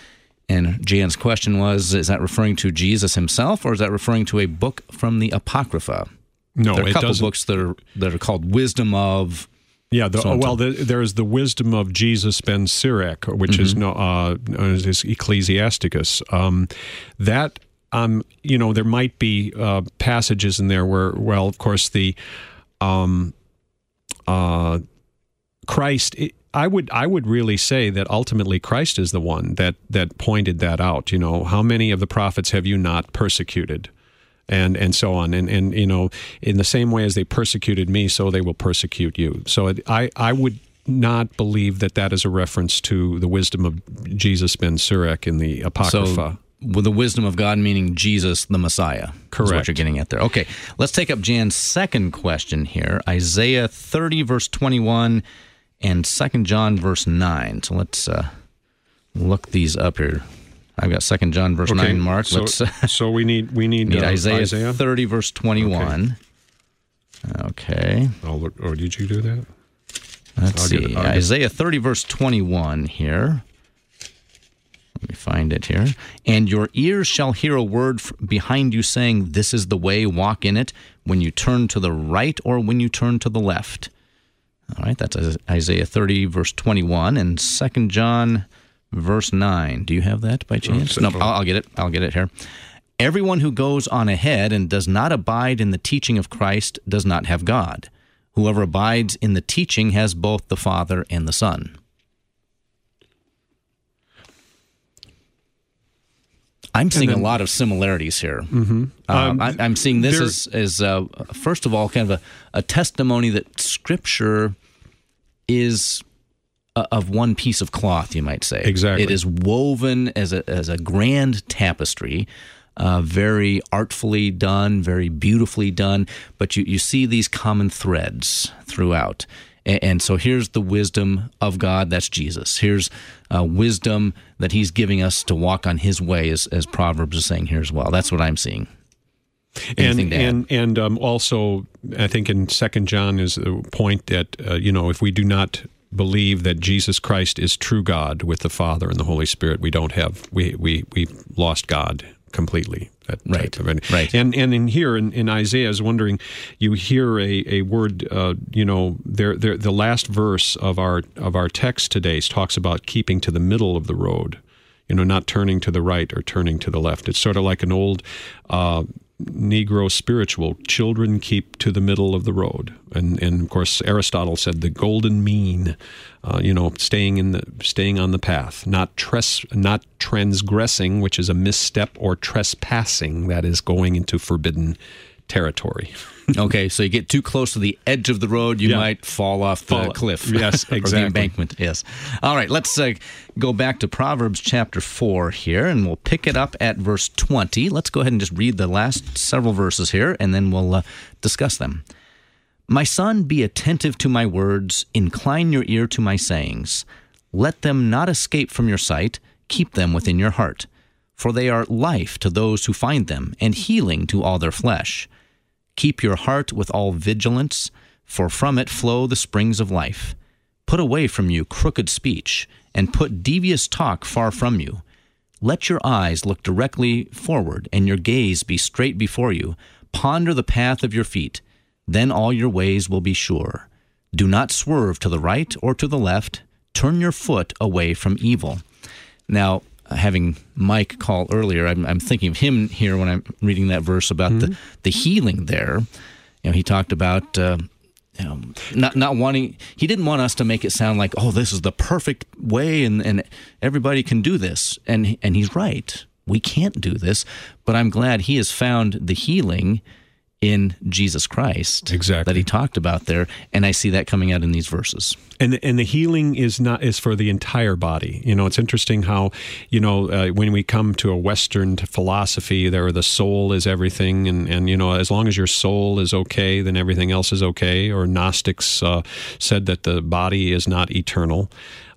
And Jan's question was, is that referring to Jesus himself, or is that referring to a book from the Apocrypha? No, there are a it couple doesn't. books that are that are called Wisdom of... Yeah, the, so well, the, there's the Wisdom of Jesus ben Sirach, which mm-hmm. is no, uh, is Ecclesiasticus. Um, that... Um, you know, there might be uh, passages in there where, well, of course, the um, uh, Christ. It, I would, I would really say that ultimately Christ is the one that that pointed that out. You know, how many of the prophets have you not persecuted, and and so on, and and you know, in the same way as they persecuted me, so they will persecute you. So it, I, I would not believe that that is a reference to the wisdom of Jesus ben Sirach in the Apocrypha. So, with the wisdom of God, meaning Jesus, the Messiah. Correct. Is what you're getting at there. Okay, let's take up Jan's second question here. Isaiah thirty, verse twenty-one, and Second John, verse nine. So let's uh, look these up here. I've got Second John, verse okay. nine marked. So, let's, uh, so we need we need, need uh, Isaiah, Isaiah thirty, verse twenty-one. Okay. okay. I'll look, or did you do that? Let's I'll see. Get, Isaiah thirty, verse twenty-one here. Let me find it here. "And your ears shall hear a word behind you saying, this is the way, walk in it, when you turn to the right or when you turn to the left." All right, that's Isaiah thirty, verse twenty-one, and Second John, verse nine. Do you have that by chance? No, I'll, I'll get it. I'll get it here. "Everyone who goes on ahead and does not abide in the teaching of Christ does not have God. Whoever abides in the teaching has both the Father and the Son." I'm seeing then, a lot of similarities here. Mm-hmm. Uh, um, I, I'm seeing this there, as, as uh, first of all, kind of a, a testimony that Scripture is a, of one piece of cloth, you might say. Exactly. It is woven as a, as a grand tapestry, uh, very artfully done, very beautifully done, but you, you see these common threads throughout. And so here's the wisdom of God, that's Jesus. Here's uh, wisdom that he's giving us to walk on his way, as, as Proverbs is saying here as well. That's what I'm seeing. Anything and and and um, also, I think in Second John is a point that, uh, you know, if we do not believe that Jesus Christ is true God with the Father and the Holy Spirit, we don't have, we, we, we've lost God completely. That right, type of, right. And and in here in, in Isaiah, I was wondering, you hear a a word, uh, you know, there there the last verse of our of our text today talks about keeping to the middle of the road, you know, not turning to the right or turning to the left. It's sort of like an old uh, Negro spiritual. Children keep to the middle of the road, and and of course Aristotle said the golden mean, uh, you know, staying in the staying on the path, not tres not transgressing, which is a misstep, or trespassing, that is going into forbidden territory. Okay, so you get too close to the edge of the road, you yeah. might fall off the fall, cliff. Yes, exactly. Or the embankment, yes. All right, let's uh, go back to Proverbs chapter four here, and we'll pick it up at verse twenty. Let's go ahead and just read the last several verses here, and then we'll uh, discuss them. "My son, be attentive to my words, incline your ear to my sayings. Let them not escape from your sight, keep them within your heart. For they are life to those who find them, and healing to all their flesh. Keep your heart with all vigilance, for from it flow the springs of life. Put away from you crooked speech, and put devious talk far from you. Let your eyes look directly forward, and your gaze be straight before you. Ponder the path of your feet, then all your ways will be sure. Do not swerve to the right or to the left. Turn your foot away from evil. Now, having Mike call earlier, I'm, I'm thinking of him here when I'm reading that verse about mm-hmm. the, the healing there. You know, he talked about uh, you know, not not wanting. He didn't want us to make it sound like, oh, this is the perfect way, and, and everybody can do this. And and he's right. We can't do this, but I'm glad he has found the healing in Jesus Christ, exactly, that he talked about there, and I see that coming out in these verses. And the, and the healing is not is for the entire body. You know, it's interesting how, you know, uh, when we come to a Western philosophy, there the soul is everything, and, and you know, as long as your soul is okay, then everything else is okay. Or Gnostics uh, said that the body is not eternal.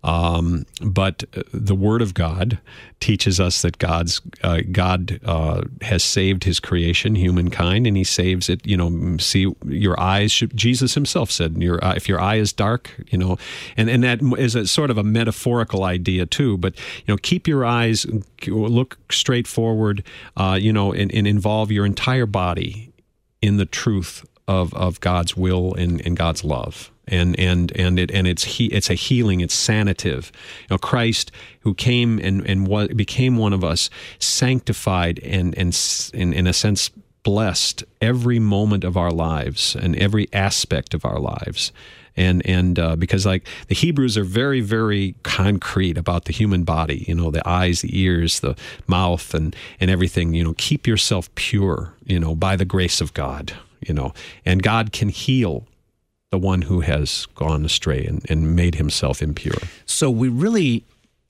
Um, but the Word of God teaches us that God's uh, God uh, has saved His creation, humankind, and He saves it. You know, see, your eyes should. Jesus Himself said, "Your if your eye is dark, you know," and and that is a sort of a metaphorical idea too. But you know, keep your eyes, look straight forward, uh, you know, and, and involve your entire body in the truth of of God's will and, and God's love. And and and it and it's he it's a healing. It's sanative. You know, Christ, who came and and what became one of us, sanctified and and in, in a sense blessed every moment of our lives and every aspect of our lives. And and uh, because like the Hebrews are very very concrete about the human body. You know, the eyes, the ears, the mouth, and and everything. You know, keep yourself pure. You know, by the grace of God. You know, and God can heal the one who has gone astray and, and made himself impure. So we really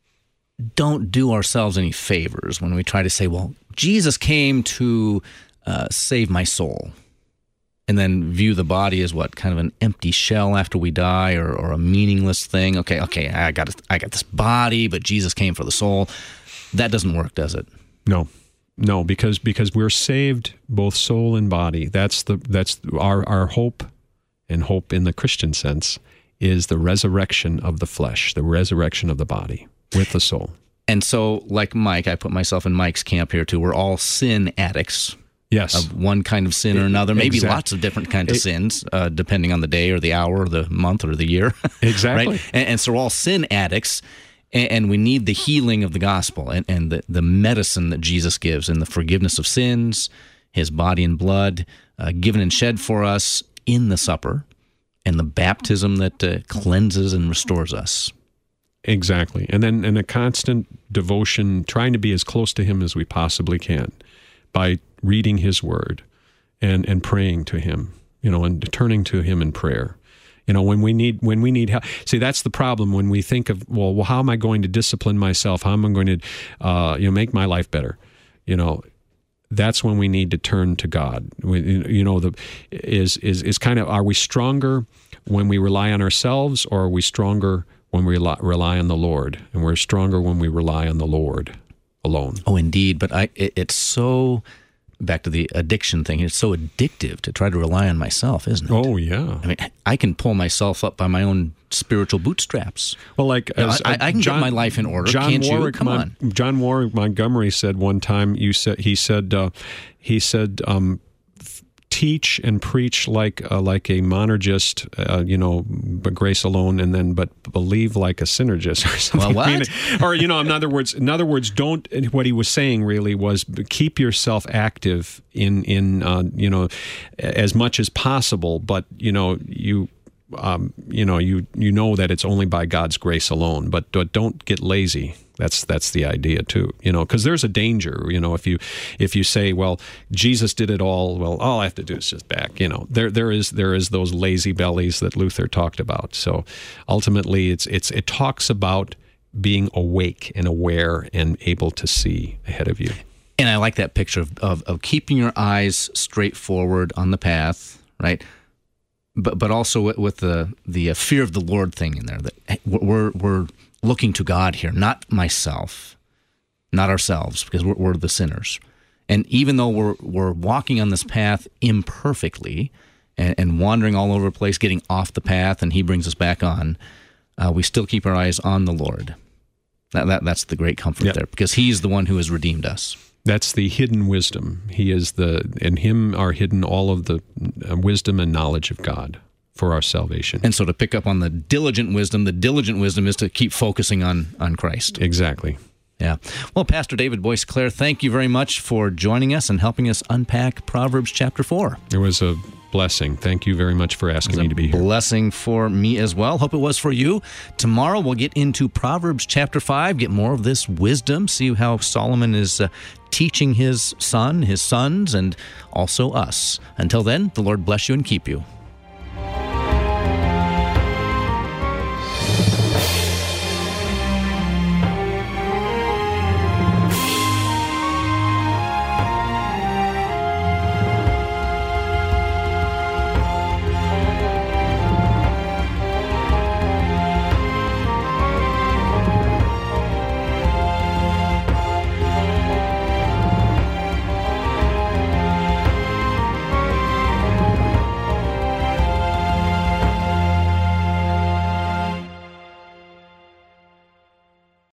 don't do ourselves any favors when we try to say, well, Jesus came to uh, save my soul, and then view the body as what, kind of an empty shell after we die, or, or a meaningless thing. Okay, okay, I got I got this body, but Jesus came for the soul. That doesn't work, does it? No. No, because because we're saved both soul and body. That's the that's our our hope. And hope in the Christian sense is the resurrection of the flesh, the resurrection of the body with the soul. And so, like Mike, I put myself in Mike's camp here too. We're all sin addicts. Yes. Of one kind of sin or another. Maybe exactly. lots of different kinds of it, sins, uh, depending on the day or the hour or the month or the year. Exactly. Right? And, and so we're all sin addicts, and, and we need the healing of the gospel and, and the, the medicine that Jesus gives, and the forgiveness of sins, His body and blood uh, given and shed for us in the supper, and the baptism that uh, cleanses and restores us. Exactly. And then and a constant devotion, trying to be as close to Him as we possibly can by reading His Word and, and praying to Him, you know, and turning to Him in prayer. You know, when we need when we need help. See, that's the problem when we think of, well, well how am I going to discipline myself? How am I going to, uh, you know, make my life better? You know, that's when we need to turn to God. We, you know, the is is is kind of, are we stronger when we rely on ourselves, or are we stronger when we rely, rely on the Lord? And we're stronger when we rely on the Lord alone. Oh, indeed. But I, it, it's so, back to the addiction thing, it's so addictive to try to rely on myself, isn't it? Oh, yeah. I mean, I can pull myself up by my own spiritual bootstraps. Well, like, you know, as, I, I can John, get my life in order. John Can't Warwick, you? Come Mon- on. John Warwick Montgomery said one time. You said he said uh, he said. Um, Teach and preach like uh, like a monergist, uh, you know, but grace alone, and then but believe like a synergist or something. Well, what? I mean, or you know, in other words, in other words, don't. What he was saying really was keep yourself active in in uh, you know as much as possible, but you know you. Um, you know, you you know that it's only by God's grace alone, but, but don't get lazy. That's that's the idea too. You know, because there's a danger. You know, if you if you say, well, Jesus did it all. Well, all I have to do is just back. You know, there there is there is those lazy bellies that Luther talked about. So ultimately, it's it's it talks about being awake and aware and able to see ahead of you. And I like that picture of of, of keeping your eyes straight forward on the path, right? But but also with, with the the fear of the Lord thing in there, that we're we're looking to God here, not myself, not ourselves, because we're, we're the sinners. And even though we're we're walking on this path imperfectly, and, and wandering all over the place, getting off the path, and he brings us back on, uh, we still keep our eyes on the Lord. That, that That's the great comfort yep. there, because he's the one who has redeemed us. That's the hidden wisdom. He is the, in him are hidden all of the wisdom and knowledge of God for our salvation. And so to pick up on the diligent wisdom, the diligent wisdom is to keep focusing on, on Christ. Exactly. Yeah. Well, Pastor David Boyce Clare, thank you very much for joining us and helping us unpack Proverbs chapter four. It was a blessing. Thank you very much for asking me to be here. Blessing for me as well. Hope it was for you. Tomorrow we'll get into Proverbs chapter five, get more of this wisdom, see how Solomon is uh, teaching his son, his sons, and also us. Until then, the Lord bless you and keep you.